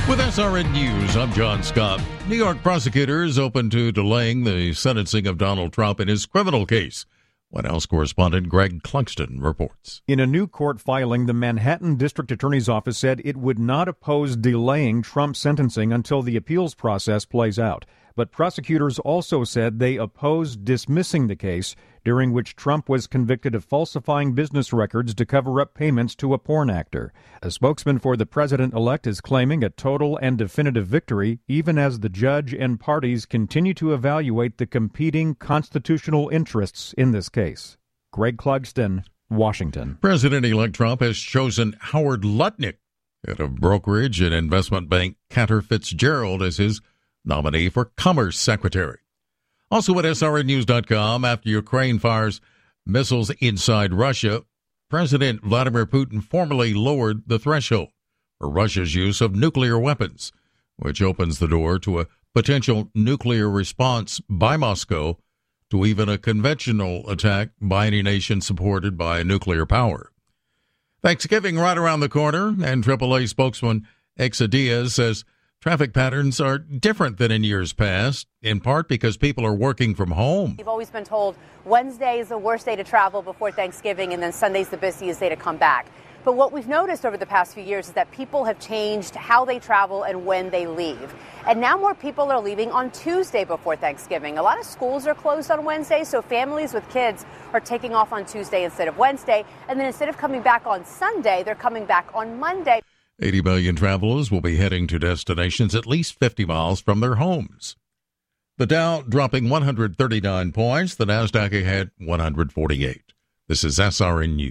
With SRN News, I'm John Scott. New York prosecutors open to delaying the sentencing of Donald Trump in his criminal case. White House correspondent Greg Clugston reports. In a new court filing, the Manhattan District Attorney's Office said it would not oppose delaying Trump's sentencing until the appeals process plays out. But prosecutors also said they opposed dismissing the case, during which Trump was convicted of falsifying business records to cover up payments to a porn actor. A spokesman for the president-elect is claiming a total and definitive victory, even as the judge and parties continue to evaluate the competing constitutional interests in this case. Greg Clugston, Washington. President-elect Trump has chosen Howard Lutnick, head of brokerage and investment bank Cantor Fitzgerald, as his nominee for Commerce Secretary. Also at SRNnews.com, after Ukraine fires missiles inside Russia, President Vladimir Putin formally lowered the threshold for Russia's use of nuclear weapons, which opens the door to a potential nuclear response by Moscow to even a conventional attack by any nation supported by nuclear power. Thanksgiving right around the corner, and AAA spokesman Exa Diaz says traffic patterns are different than in years past, in part because people are working from home. We've always been told Wednesday is the worst day to travel before Thanksgiving, and then Sunday's the busiest day to come back. But what we've noticed over the past few years is that people have changed how they travel and when they leave. And now more people are leaving on Tuesday before Thanksgiving. A lot of schools are closed on Wednesday, so families with kids are taking off on Tuesday instead of Wednesday. And then instead of coming back on Sunday, they're coming back on Monday. 80 million travelers will be heading to destinations at least 50 miles from their homes. The Dow dropping 139 points. The Nasdaq ahead 148. This is SRN News.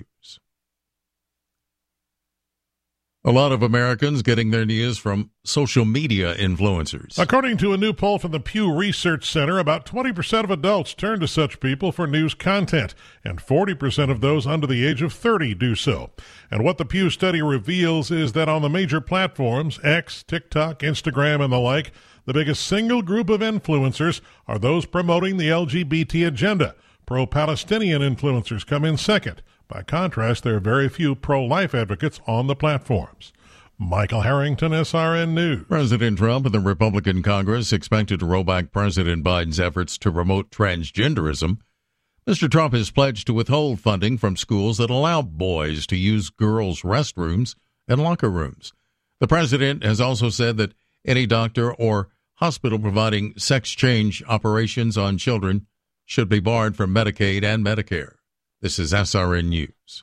A lot of Americans getting their news from social media influencers. According to a new poll from the Pew Research Center, about 20% of adults turn to such people for news content, and 40% of those under the age of 30 do so. And what the Pew study reveals is that on the major platforms, X, TikTok, Instagram, and the like, the biggest single group of influencers are those promoting the LGBT agenda. Pro-Palestinian influencers come in second. By contrast, there are very few pro-life advocates on the platforms. Michael Harrington, SRN News. President Trump and the Republican Congress expected to roll back President Biden's efforts to promote transgenderism. Mr. Trump has pledged to withhold funding from schools that allow boys to use girls' restrooms and locker rooms. The president has also said that any doctor or hospital providing sex change operations on children should be barred from Medicaid and Medicare. This is SRN News.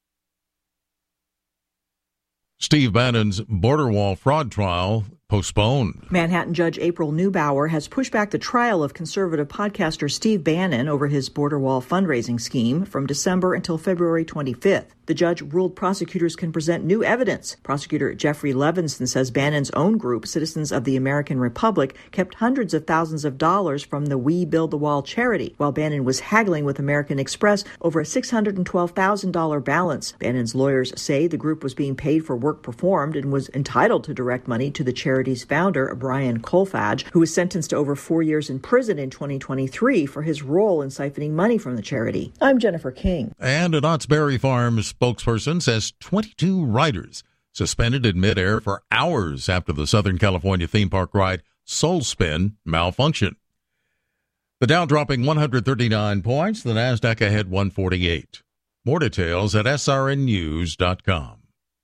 Steve Bannon's border wall fraud trial postponed. Manhattan Judge April Neubauer has pushed back the trial of conservative podcaster Steve Bannon over his border wall fundraising scheme from December until February 25th. The judge ruled prosecutors can present new evidence. Prosecutor Jeffrey Levinson says Bannon's own group, Citizens of the American Republic, kept hundreds of thousands of dollars from the We Build the Wall charity, while Bannon was haggling with American Express over a $612,000 balance. Bannon's lawyers say the group was being paid for work performed and was entitled to direct money to the charity's founder, Brian Kolfage, who was sentenced to over 4 years in prison in 2023 for his role in siphoning money from the charity. I'm Jennifer King. And an Knott's Berry Farms spokesperson says 22 riders suspended in midair for hours after the Southern California theme park ride Soul Spin malfunctioned. The Dow dropping 139 points, the Nasdaq ahead 148. More details at srnnews.com.